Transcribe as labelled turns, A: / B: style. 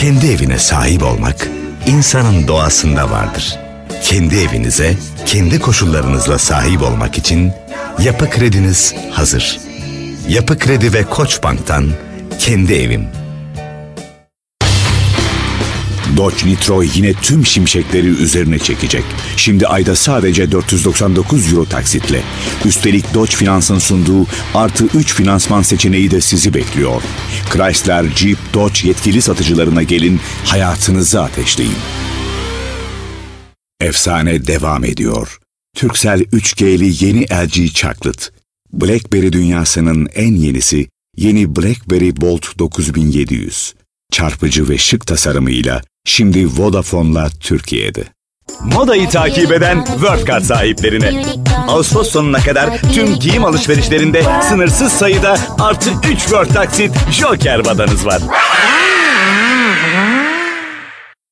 A: Kendi evine sahip olmak insanın doğasında vardır. Kendi evinize, kendi koşullarınızla sahip olmak için Yapı Krediniz hazır. Yapı Kredi ve Koçbank'tan kendi evim.
B: Dodge Nitro yine tüm şimşekleri üzerine çekecek. Şimdi ayda sadece 499 euro taksitle. Üstelik Dodge Finans'ın sunduğu artı 3 finansman seçeneği de sizi bekliyor. Chrysler, Jeep, Dodge yetkili satıcılarına gelin, hayatınızı ateşleyin. Efsane devam ediyor. Turkcell 3G'li yeni LG Chocolate. BlackBerry dünyasının en yenisi yeni BlackBerry Bold 9700. Çarpıcı ve şık tasarımıyla şimdi Vodafone'la Türkiye'de.
C: Modayı takip eden Worldcard sahiplerine. Ağustos sonuna kadar tüm giyim alışverişlerinde sınırsız sayıda artı 3 World taksit Joker vadanız var.